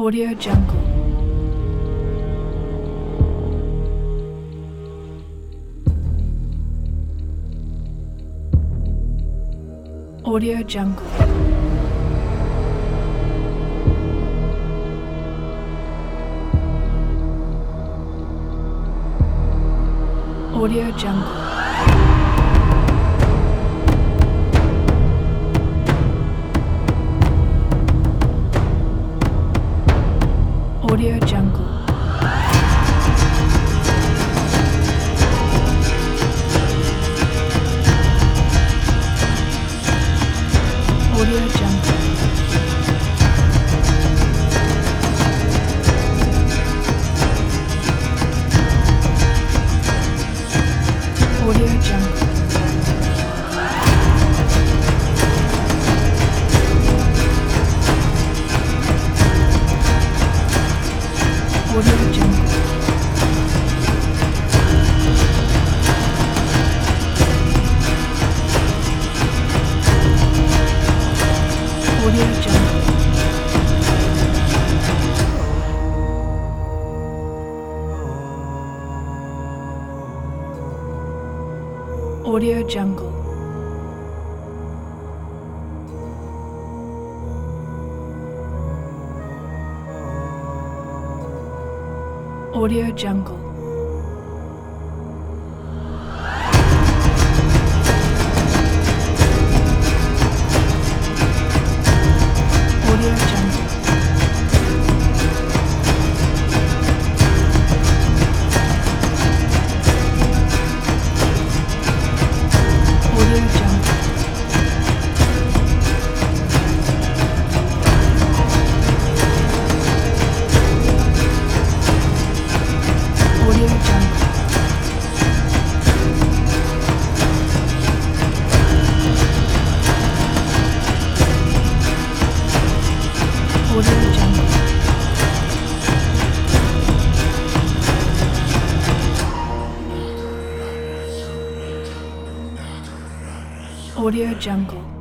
Audio Jungle. Audio Jungle. Audio Jungle. Audio Jungle. Audio Jungle. Audio Jungle. Audio Jungle. Audio Jungle. Audio Jungle. Audio Jungle. Audio Jungle. Audio Jungle. Audio Jungle. Audio Jungle. Audio Jungle.